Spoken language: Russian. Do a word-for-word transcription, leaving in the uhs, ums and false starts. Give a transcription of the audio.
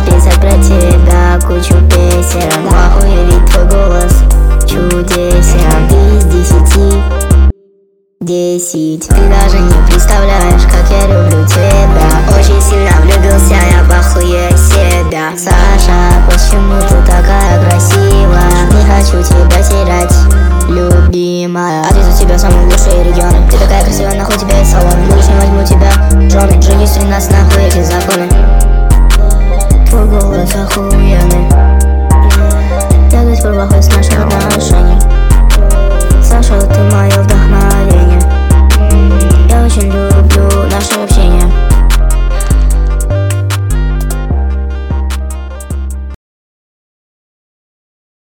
написать про тебя кучу песен. Охуеть твой голос чудесен. Ты из десяти десять. Ты даже не представляешь, как я люблю тебя. Очень сильно влюбился я в охуе себя. Саша, почему ты такая красивая? Не хочу тебя терять, любимая. Отвезу тебя в самые лучшие регионы. Ты такая красивая, нахуй тебя из салона. Больше не возьму тебя в жены. Женись среди нас, нахуй эти законы. Твой голос охуенный. Я до сих пор плохой с наших отношений.